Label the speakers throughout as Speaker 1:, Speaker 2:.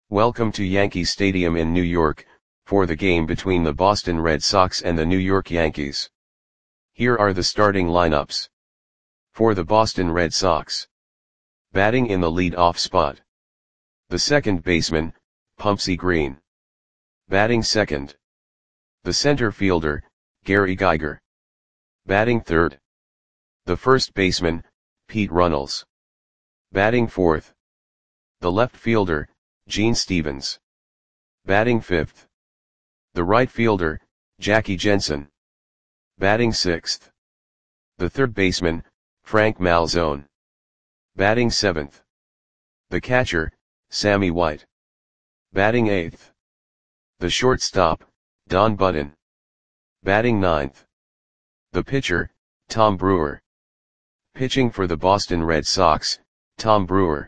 Speaker 1: Welcome to Yankee Stadium in New York, for the game between the Boston Red Sox and the New York Yankees. Here are the starting lineups. For the Boston Red Sox. Batting in the lead-off spot. The second baseman, Pumpsie Green. Batting second. The center fielder, Gary Geiger. Batting third. The first baseman, Pete Runnels. Batting fourth. The left fielder, Gene Stevens. Batting fifth. The right fielder, Jackie Jensen. Batting sixth. The third baseman, Frank Malzone. Batting seventh. The catcher, Sammy White. Batting eighth. The shortstop, Don Budden. Batting ninth. The pitcher, Tom Brewer. Pitching for the Boston Red Sox, Tom Brewer.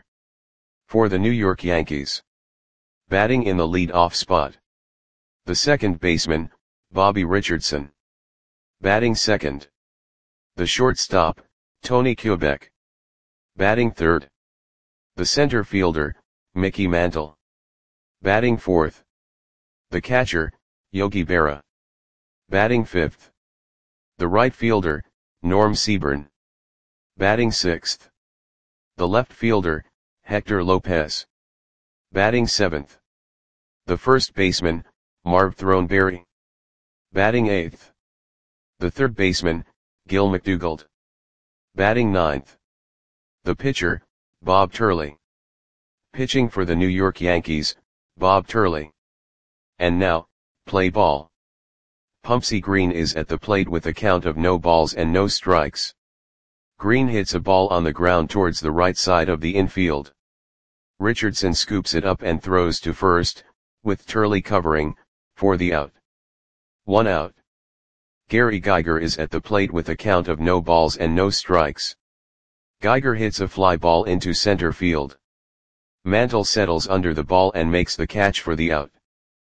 Speaker 1: For the New York Yankees. Batting in the lead-off spot. The second baseman, Bobby Richardson. Batting second. The shortstop, Tony Kubek. Batting third. The center fielder, Mickey Mantle. Batting fourth. The catcher, Yogi Berra. Batting fifth. The right fielder, Norm Seaburn. Batting sixth. The left fielder, Hector Lopez. Batting seventh. The first baseman, Marv Throneberry. Batting eighth. The third baseman, Gil McDougald. Batting ninth. The pitcher, Bob Turley. Pitching for the New York Yankees, Bob Turley. And now, play ball. Pumpsie Green is at the plate with a count of no balls and no strikes. Green hits a ball on the ground towards the right side of the infield. Richardson scoops it up and throws to first, with Turley covering, for the out. 1 out. Gary Geiger is at the plate with a count of no balls and no strikes. Geiger hits a fly ball into center field. Mantle settles under the ball and makes the catch for the out.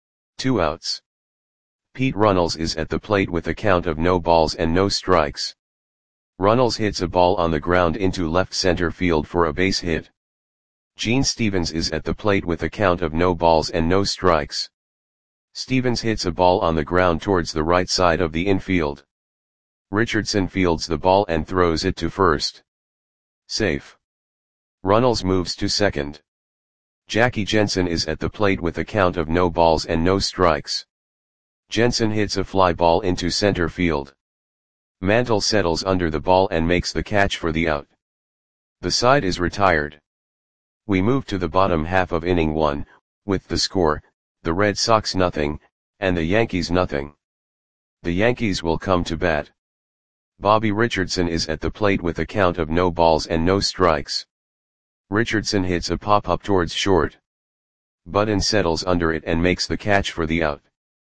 Speaker 1: 2 outs. Pete Runnels is at the plate with a count of no balls and no strikes. Runnels hits a ball on the ground into left center field for a base hit. Gene Stevens is at the plate with a count of no balls and no strikes. Stevens hits a ball on the ground towards the right side of the infield. Richardson fields the ball and throws it to first. Safe. Runnels moves to second. Jackie Jensen is at the plate with a count of no balls and no strikes. Jensen hits a fly ball into center field. Mantle settles under the ball and makes the catch for the out. The side is retired. We move to the bottom half of inning 1, with the score, the Red Sox nothing, and the Yankees nothing. The Yankees will come to bat. Bobby Richardson is at the plate with a count of no balls and no strikes. Richardson hits a pop-up towards short. Budden settles under it and makes the catch for the out.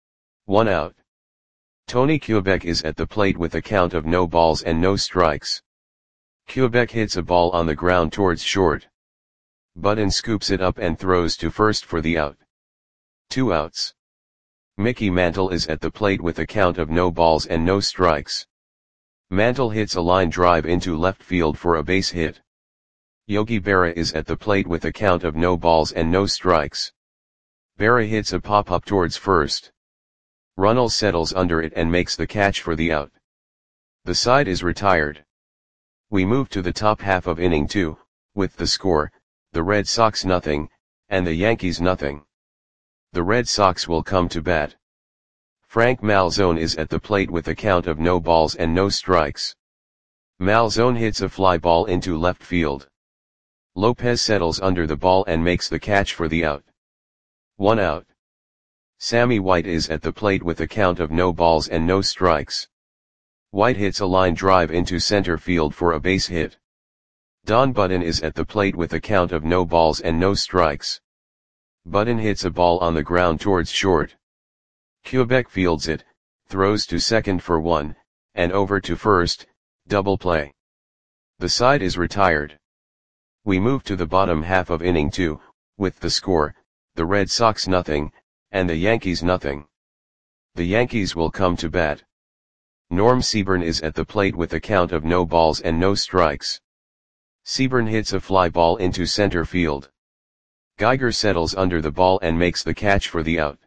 Speaker 1: 1 out. Tony Kubek is at the plate with a count of no balls and no strikes. Kubek hits a ball on the ground towards short. Budden scoops it up and throws to first for the out. 2 outs. Mickey Mantle is at the plate with a count of no balls and no strikes. Mantle hits a line drive into left field for a base hit. Yogi Berra is at the plate with a count of no balls and no strikes. Berra hits a pop-up towards first. Runnels settles under it and makes the catch for the out. The side is retired. We move to the top half of inning 2, with the score, the Red Sox nothing, and the Yankees nothing. The Red Sox will come to bat. Frank Malzone is at the plate with a count of no balls and no strikes. Malzone hits a fly ball into left field. Lopez settles under the ball and makes the catch for the out. 1 out. Sammy White is at the plate with a count of no balls and no strikes. White hits a line drive into center field for a base hit. Don Budden is at the plate with a count of no balls and no strikes. Budden hits a ball on the ground towards short. Kubek fields it, throws to second for 1, and over to first, double play. The side is retired. We move to the bottom half of inning 2, with the score, the Red Sox nothing, and the Yankees nothing. The Yankees will come to bat. Norm Seaburn is at the plate with a count of no balls and no strikes. Seaburn hits a fly ball into center field. Geiger settles under the ball and makes the catch for the out.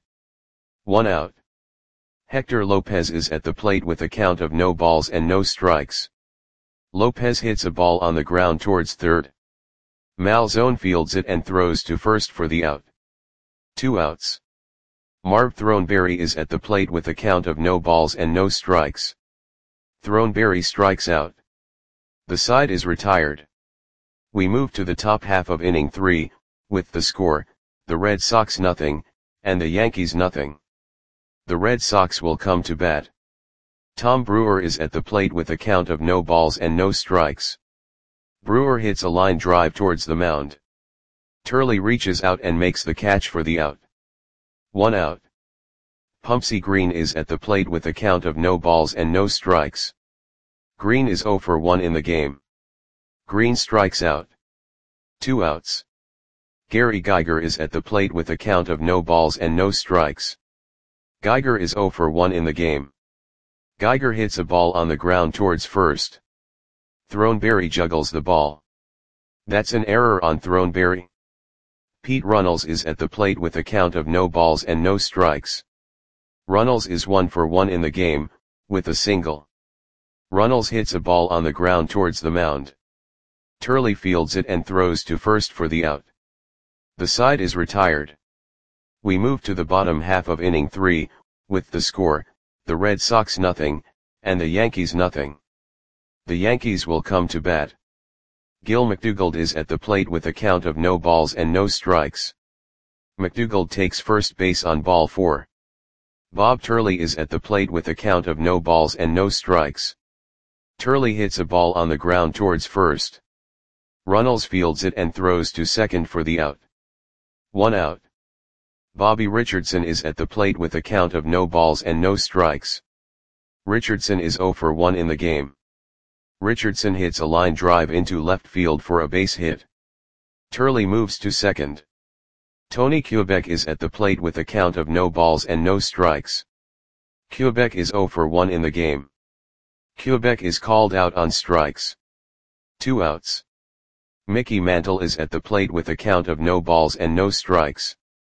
Speaker 1: 1 out. Hector Lopez is at the plate with a count of no balls and no strikes. Lopez hits a ball on the ground towards third. Malzone fields it and throws to first for the out. 2 outs. Marv Throneberry is at the plate with a count of no balls and no strikes. Throneberry strikes out. The side is retired. We move to the top half of inning 3, with the score, the Red Sox nothing, and the Yankees nothing. The Red Sox will come to bat. Tom Brewer is at the plate with a count of no balls and no strikes. Brewer hits a line drive towards the mound. Turley reaches out and makes the catch for the out. 1 out. Pumpsie Green is at the plate with a count of no balls and no strikes. Green is 0 for 1 in the game. Green strikes out. 2 outs. Gary Geiger is at the plate with a count of no balls and no strikes. Geiger is 0 for 1 in the game. Geiger hits a ball on the ground towards first. Throneberry juggles the ball. That's an error on Throneberry. Pete Runnels is at the plate with a count of no balls and no strikes. Runnels is 1 for 1 in the game, with a single. Runnels hits a ball on the ground towards the mound. Turley fields it and throws to first for the out. The side is retired. We move to the bottom half of inning 3, with the score, the Red Sox nothing, and the Yankees nothing. The Yankees will come to bat. Gil McDougald is at the plate with a count of no balls and no strikes. McDougald takes first base on ball 4. Bob Turley is at the plate with a count of no balls and no strikes. Turley hits a ball on the ground towards first. Runnels fields it and throws to second for the out. 1 out. Bobby Richardson is at the plate with a count of no balls and no strikes. Richardson is 0 for 1 in the game. Richardson hits a line drive into left field for a base hit. Turley moves to second. Tony Kubek is at the plate with a count of no balls and no strikes. Kubek is 0 for 1 in the game. Kubek is called out on strikes. 2 outs. Mickey Mantle is at the plate with a count of no balls and no strikes.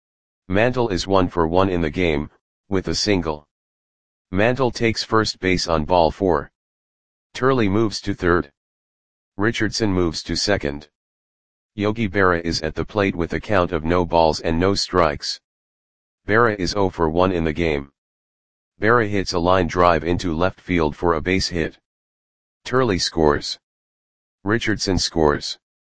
Speaker 1: Mantle is 1 for 1 in the game, with a single. Mantle takes first base on ball 4. Turley moves to third. Richardson moves to second. Yogi Berra is at the plate with a count of no balls and no strikes. Berra is 0 for 1 in the game. Berra hits a line drive into left field for a base hit. Turley scores. Richardson scores.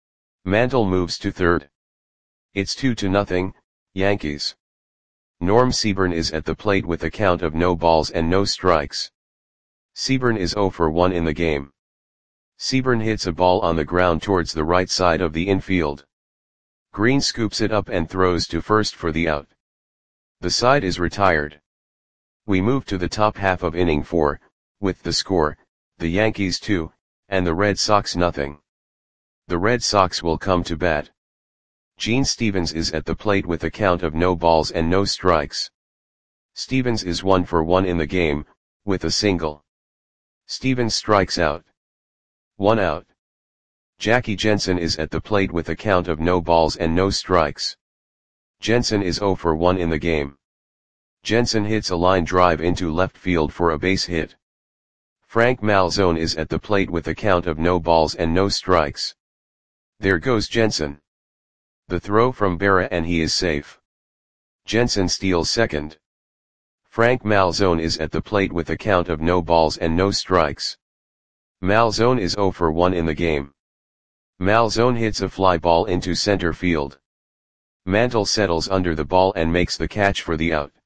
Speaker 1: Mantle moves to third. It's 2-0, Yankees. Norm Seaburn is at the plate with a count of no balls and no strikes. Seaburn is 0 for 1 in the game. Seaburn hits a ball on the ground towards the right side of the infield. Green scoops it up and throws to first for the out. The side is retired. We move to the top half of inning 4, with the score, the Yankees 2, and the Red Sox nothing. The Red Sox will come to bat. Gene Stevens is at the plate with a count of no balls and no strikes. Stevens is 1 for 1 in the game, with a single. Stevens strikes out. 1 out. Jackie Jensen is at the plate with a count of no balls and no strikes. Jensen is 0 for 1 in the game. Jensen hits a line drive into left field for a base hit. Frank Malzone is at the plate with a count of no balls and no strikes. There goes Jensen. The throw from Berra and he is safe. Jensen steals second. Frank Malzone is at the plate with a count of no balls and no strikes. Malzone is 0 for 1 in the game. Malzone hits a fly ball into center field. Mantle settles under the ball and makes the catch for the out.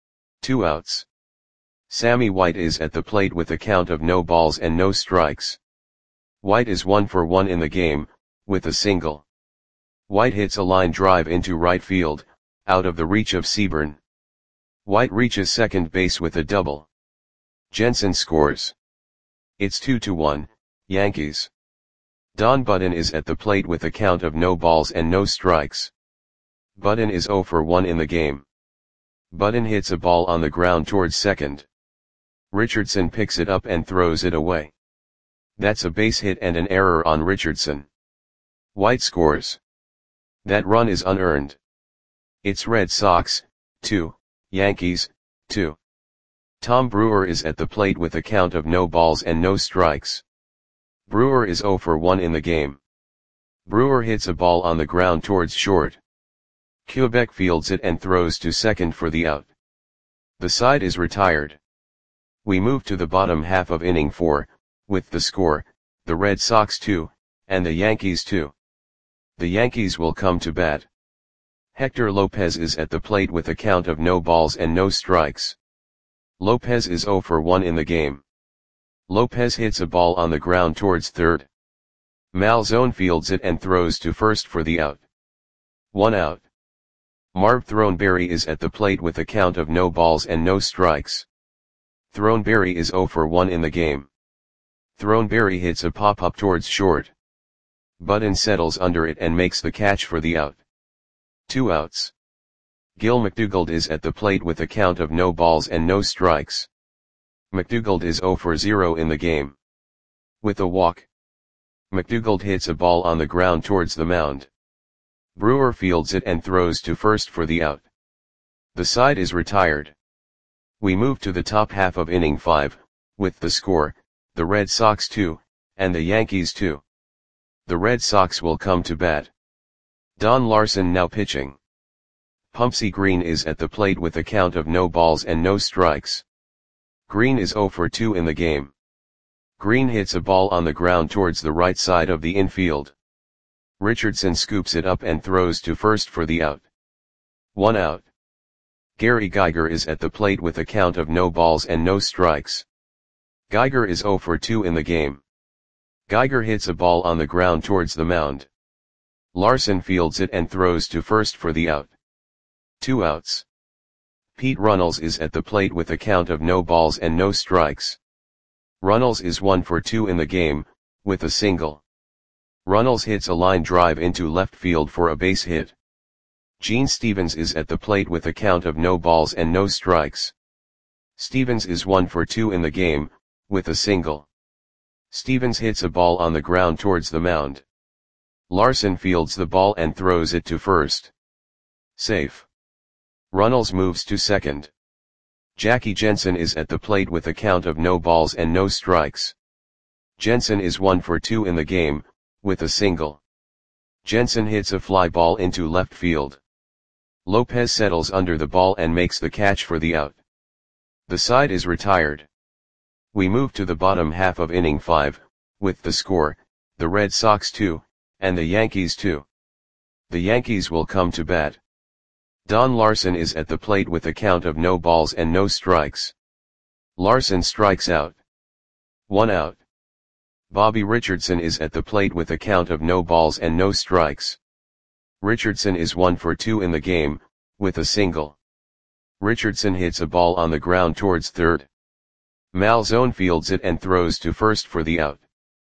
Speaker 1: 2 outs. Sammy White is at the plate with a count of no balls and no strikes. White is 1 for 1 in the game, with a single. White hits a line drive into right field, out of the reach of Seaburn. White reaches second base with a double. Jensen scores. It's 2-1, Yankees. Don Budden is at the plate with a count of no balls and no strikes. Budden is 0 for 1 in the game. Budden hits a ball on the ground towards second. Richardson picks it up and throws it away. That's a base hit and an error on Richardson. White scores. That run is unearned. It's Red Sox, 2, Yankees, 2. Tom Brewer is at the plate with a count of no balls and no strikes. Brewer is 0 for 1 in the game. Brewer hits a ball on the ground towards short. Quebec fields it and throws to second for the out. The side is retired. We move to the bottom half of inning 4, with the score, the Red Sox 2, and the Yankees 2. The Yankees will come to bat. Hector Lopez is at the plate with a count of no balls and no strikes. Lopez is 0 for 1 in the game. Lopez hits a ball on the ground towards third. Malzone fields it and throws to first for the out. 1 out. Marv Throneberry is at the plate with a count of no balls and no strikes. Throneberry is 0 for 1 in the game. Throneberry hits a pop-up towards short. Budden settles under it and makes the catch for the out. 2 outs. Gil McDougald is at the plate with a count of no balls and no strikes. McDougald is 0 for 0 in the game. With a walk, McDougald hits a ball on the ground towards the mound. Brewer fields it and throws to first for the out. The side is retired. We move to the top half of inning 5, with the score, the Red Sox 2, and the Yankees 2. The Red Sox will come to bat. Don Larson now pitching. Pumpsy Green is at the plate with a count of no balls and no strikes. Green is 0 for 2 in the game. Green hits a ball on the ground towards the right side of the infield. Richardson scoops it up and throws to first for the out. 1 out. Gary Geiger is at the plate with a count of no balls and no strikes. Geiger is 0 for 2 in the game. Geiger hits a ball on the ground towards the mound. Larson fields it and throws to first for the out. 2 outs. Pete Runnels is at the plate with a count of no balls and no strikes. Runnels is 1 for 2 in the game, with a single. Runnels hits a line drive into left field for a base hit. Gene Stevens is at the plate with a count of no balls and no strikes. Stevens is 1 for 2 in the game, with a single. Stevens hits a ball on the ground towards the mound. Larson fields the ball and throws it to first. Safe. Runnels moves to second. Jackie Jensen is at the plate with a count of no balls and no strikes. Jensen is 1 for 2 in the game, with a single. Jensen hits a fly ball into left field. Lopez settles under the ball and makes the catch for the out. The side is retired. We move to the bottom half of inning 5, with the score, the Red Sox 2, and the Yankees 2. The Yankees will come to bat. Don Larson is at the plate with a count of no balls and no strikes. Larson strikes out. 1 out. Bobby Richardson is at the plate with a count of no balls and no strikes. Richardson is 1 for 2 in the game, with a single. Richardson hits a ball on the ground towards third. Malzone fields it and throws to first for the out.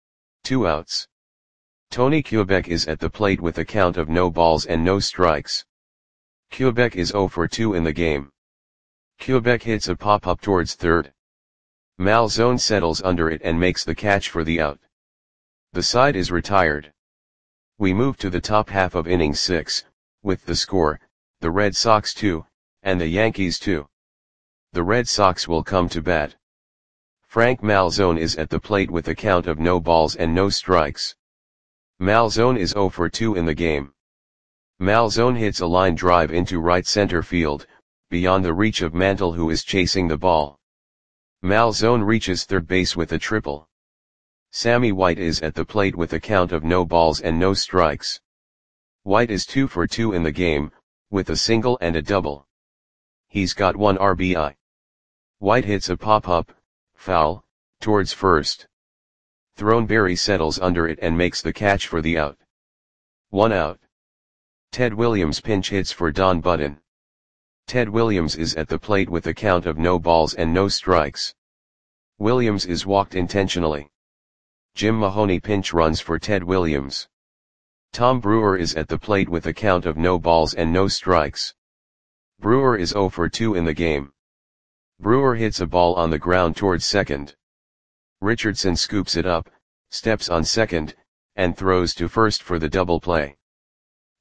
Speaker 1: 2 outs. Tony Quebec is at the plate with a count of no balls and no strikes. Quebec is 0 for 2 in the game. Quebec hits a pop-up towards third. Malzone settles under it and makes the catch for the out. The side is retired. We move to the top half of inning 6, with the score, the Red Sox 2, and the Yankees 2. The Red Sox will come to bat. Frank Malzone is at the plate with a count of no balls and no strikes. Malzone is 0 for 2 in the game. Malzone hits a line drive into right center field, beyond the reach of Mantle, who is chasing the ball. Malzone reaches third base with a triple. Sammy White is at the plate with a count of no balls and no strikes. White is 2 for 2 in the game, with a single and a double. He's got 1 RBI. White hits a pop-up, foul, towards first. Throneberry settles under it and makes the catch for the out. 1 out. Ted Williams pinch hits for Don Budden. Ted Williams is at the plate with a count of no balls and no strikes. Williams is walked intentionally. Jim Mahoney pinch runs for Ted Williams. Tom Brewer is at the plate with a count of no balls and no strikes. Brewer is 0 for 2 in the game. Brewer hits a ball on the ground towards second. Richardson scoops it up, steps on second, and throws to first for the double play.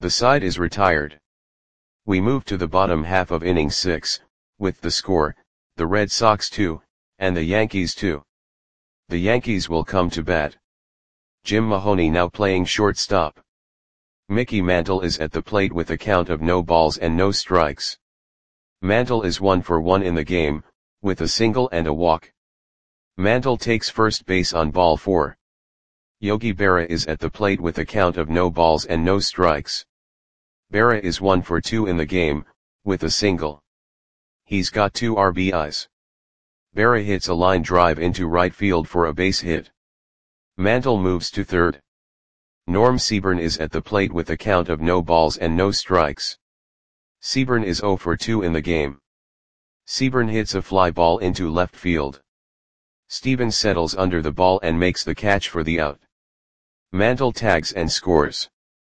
Speaker 1: The side is retired. We move to the bottom half of inning 6, with the score, the Red Sox 2, and the Yankees 2. The Yankees will come to bat. Jim Mahoney now playing shortstop. Mickey Mantle is at the plate with a count of no balls and no strikes. Mantle is 1 for 1 in the game, with a single and a walk. Mantle takes first base on ball 4. Yogi Berra is at the plate with a count of no balls and no strikes. Berra is 1 for 2 in the game, with a single. He's got 2 RBIs. Berra hits a line drive into right field for a base hit. Mantle moves to third. Norm Seaburn is at the plate with a count of no balls and no strikes. Seaburn is 0 for 2 in the game. Seaburn hits a fly ball into left field. Stevens settles under the ball and makes the catch for the out. Mantle tags and scores.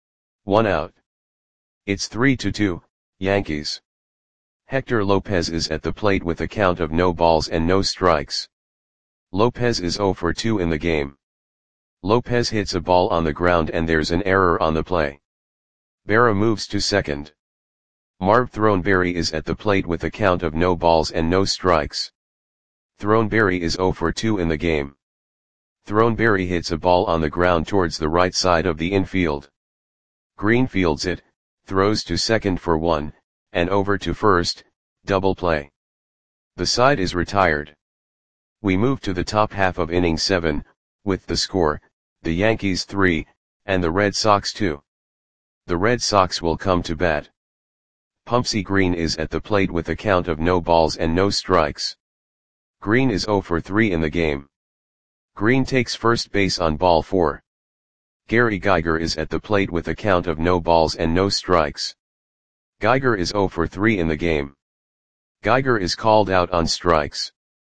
Speaker 1: 1 out. It's 3-2, Yankees. Hector Lopez is at the plate with a count of no balls and no strikes. Lopez is 0 for 2 in the game. Lopez hits a ball on the ground and there's an error on the play. Berra moves to second. Marv Throneberry is at the plate with a count of no balls and no strikes. Throneberry is 0 for 2 in the game. Throneberry hits a ball on the ground towards the right side of the infield. Green fields it, throws to second for 1, and over to first, double play. The side is retired. We move to the top half of inning 7, with the score, the Yankees 3, and the Red Sox 2. The Red Sox will come to bat. Pumpsy Green is at the plate with a count of no balls and no strikes. Green is 0 for 3 in the game. Green takes first base on ball 4. Gary Geiger is at the plate with a count of no balls and no strikes. Geiger is 0 for 3 in the game. Geiger is called out on strikes.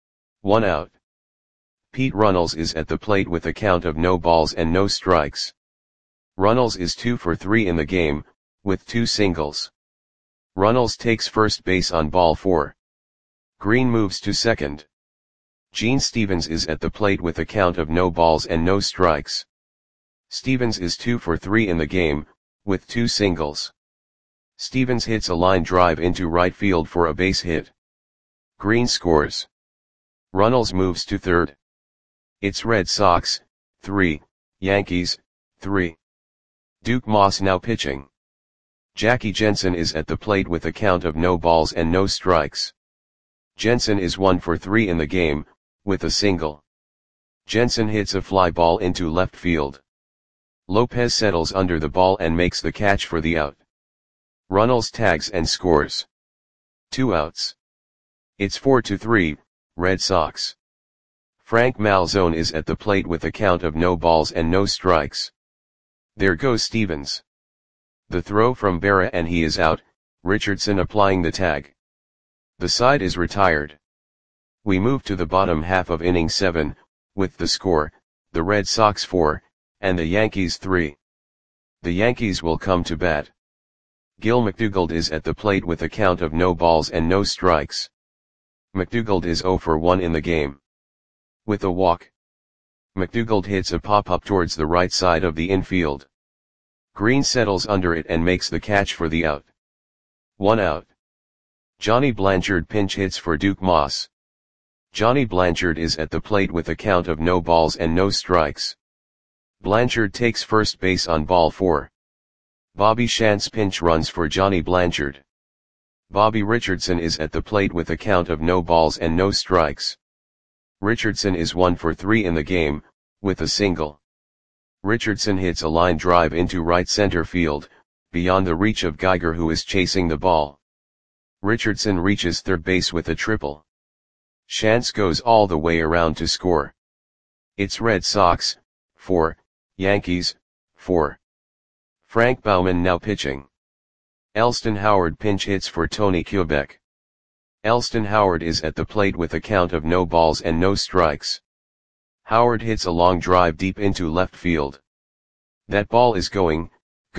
Speaker 1: 1 out. Pete Runnels is at the plate with a count of no balls and no strikes. Runnels is 2 for 3 in the game, with 2 singles. Runnels takes first base on ball 4. Green moves to second. Gene Stevens is at the plate with a count of no balls and no strikes. Stevens is 2 for 3 in the game, with 2 singles. Stevens hits a line drive into right field for a base hit. Green scores. Runnels moves to third. It's Red Sox 3, Yankees 3. Duke Moss now pitching. Jackie Jensen is at the plate with a count of no balls and no strikes. Jensen is 1 for 3 in the game, with a single. Jensen hits a fly ball into left field. Lopez settles under the ball and makes the catch for the out. Runnels tags and scores. 2 outs. It's 4-3, Red Sox. Frank Malzone is at the plate with a count of no balls and no strikes. There goes Stevens. The throw from Berra and he is out, Richardson applying the tag. The side is retired. We move to the bottom half of inning 7, with the score, the Red Sox 4, and the Yankees 3. The Yankees will come to bat. Gil McDougald is at the plate with a count of no balls and no strikes. McDougald is 0 for 1 in the game. With a walk. McDougald hits a pop-up towards the right side of the infield. Green settles under it and makes the catch for the out. 1 out. Johnny Blanchard pinch hits for Duke Moss. Johnny Blanchard is at the plate with a count of no balls and no strikes. Blanchard takes first base on ball 4. Bobby Shantz pinch runs for Johnny Blanchard. Bobby Richardson is at the plate with a count of no balls and no strikes. Richardson is 1 for 3 in the game, with a single. Richardson hits a line drive into right center field, beyond the reach of Geiger who is chasing the ball. Richardson reaches third base with a triple. Shantz goes all the way around to score. It's Red Sox 4, Yankees 4. Frank Baumann now pitching. Elston Howard pinch hits for Tony Kubek. Elston Howard is at the plate with a count of no balls and no strikes. Howard hits a long drive deep into left field. That ball is gone.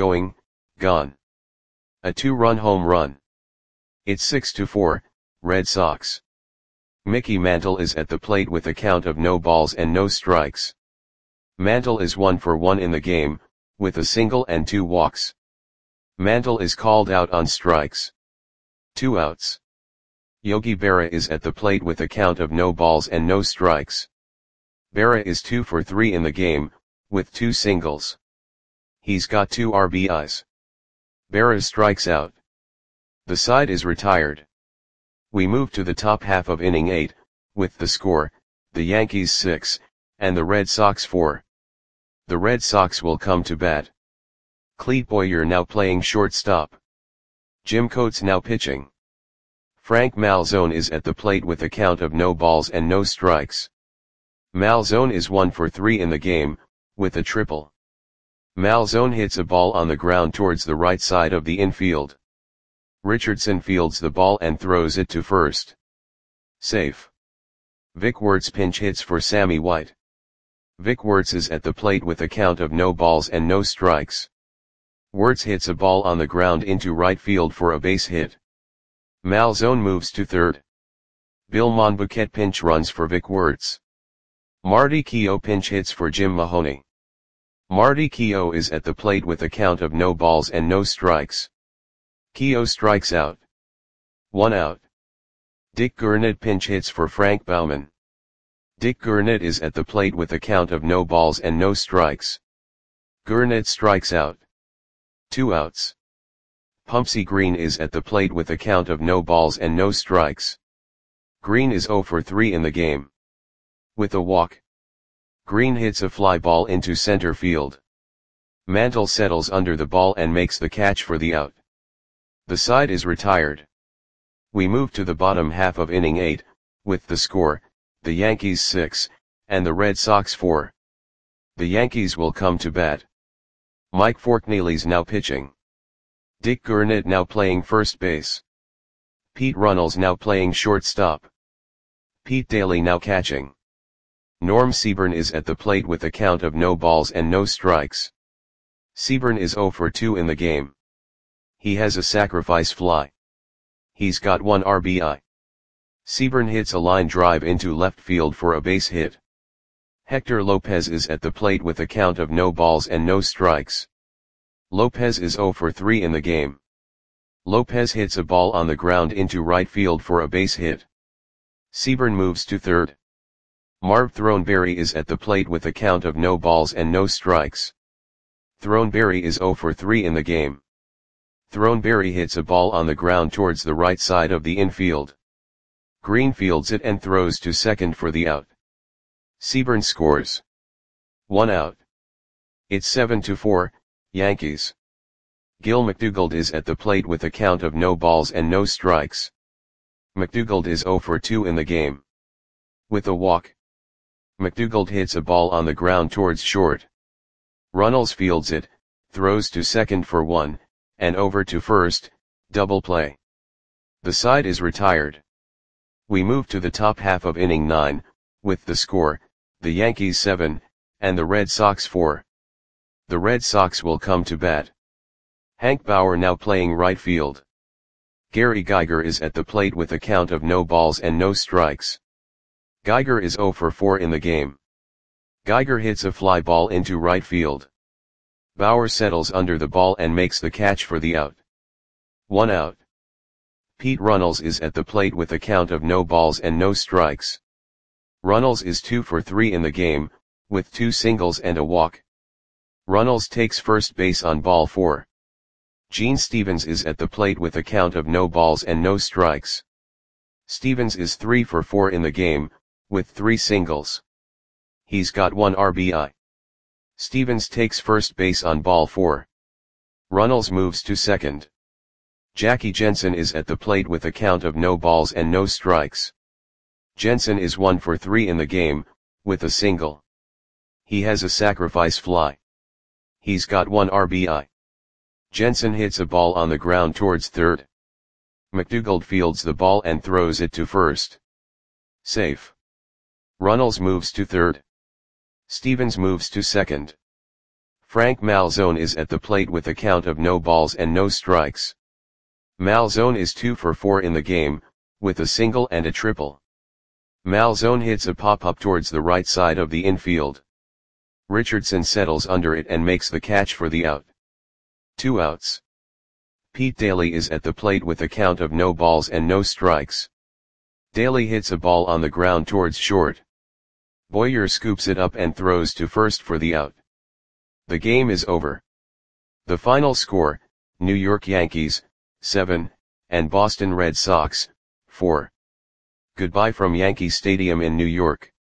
Speaker 1: A 2-run home run. It's 6-4, Red Sox. Mickey Mantle is at the plate with a count of no balls and no strikes. Mantle is 1 for 1 in the game, with a single and 2 walks. Mantle is called out on strikes. 2 outs. Yogi Berra is at the plate with a count of no balls and no strikes. Berra is 2 for 3 in the game, with 2 singles. He's got 2 RBIs. Berra strikes out. The side is retired. We move to the top half of inning 8, with the score, the Yankees 6, and the Red Sox 4. The Red Sox will come to bat. Clete Boyer now playing shortstop. Jim Coates now pitching. Frank Malzone is at the plate with a count of no balls and no strikes. Malzone is 1 for 3 in the game, with a triple. Malzone hits a ball on the ground towards the right side of the infield. Richardson fields the ball and throws it to first. Safe. Vic Wertz pinch hits for Sammy White. Vic Wertz is at the plate with a count of no balls and no strikes. Wertz hits a ball on the ground into right field for a base hit. Malzone moves to third. Bill Monbuquette pinch runs for Vic Wertz. Marty Keough pinch hits for Jim Mahoney. Marty Keough is at the plate with a count of no balls and no strikes. Keough strikes out. 1 out. Dick Gurnett pinch hits for Frank Baumann. Dick Gurnett is at the plate with a count of no balls and no strikes. Gurnett strikes out. 2 outs. Pumpsie Green is at the plate with a count of no balls and no strikes. Green is 0 for 3 in the game. With a walk. Green hits a fly ball into center field. Mantle settles under the ball and makes the catch for the out. The side is retired. We move to the bottom half of inning 8, with the score, the Yankees 6, and the Red Sox 4. The Yankees will come to bat. Mike Forkneely's now pitching. Dick Gurnett now playing first base. Pete Runnels now playing shortstop. Pete Daly now catching. Norm Seaburn is at the plate with a count of no balls and no strikes. Seaburn is 0 for 2 in the game. He has a sacrifice fly. He's got 1 RBI. Seaburn hits a line drive into left field for a base hit. Hector Lopez is at the plate with a count of no balls and no strikes. Lopez is 0 for 3 in the game. Lopez hits a ball on the ground into right field for a base hit. Seaburn moves to third. Marv Throneberry is at the plate with a count of no balls and no strikes. Throneberry is 0 for 3 in the game. Throneberry hits a ball on the ground towards the right side of the infield. Green fields it and throws to second for the out. Seaburn scores. 1 out. It's 7-4, Yankees. Gil McDougald is at the plate with a count of no balls and no strikes. McDougald is 0 for 2 in the game. With a walk. McDougald hits a ball on the ground towards short. Runnels fields it, throws to second for 1, and over to first, double play. The side is retired. We move to the top half of inning 9, with the score, the Yankees 7, and the Red Sox 4. The Red Sox will come to bat. Hank Bauer now playing right field. Gary Geiger is at the plate with a count of no balls and no strikes. Geiger is 0 for 4 in the game. Geiger hits a fly ball into right field. Bauer settles under the ball and makes the catch for the out. 1 out. Pete Runnels is at the plate with a count of no balls and no strikes. Runnels is 2 for 3 in the game, with 2 singles and a walk. Runnels takes first base on ball 4. Gene Stevens is at the plate with a count of no balls and no strikes. Stevens is 3 for 4 in the game, with 3 singles. He's got 1 RBI. Stevens takes first base on ball 4. Runnels moves to second. Jackie Jensen is at the plate with a count of no balls and no strikes. Jensen is 1 for 3 in the game, with a single. He has a sacrifice fly. He's got 1 RBI. Jensen hits a ball on the ground towards third. McDougald fields the ball and throws it to first. Safe. Runnels moves to third. Stevens moves to second. Frank Malzone is at the plate with a count of no balls and no strikes. Malzone is 2 for 4 in the game, with a single and a triple. Malzone hits a pop-up towards the right side of the infield. Richardson settles under it and makes the catch for the out. 2 outs. Pete Daly is at the plate with a count of no balls and no strikes. Daly hits a ball on the ground towards short. Boyer scoops it up and throws to first for the out. The game is over. The final score, New York Yankees, 7, and Boston Red Sox, 4. Goodbye from Yankee Stadium in New York.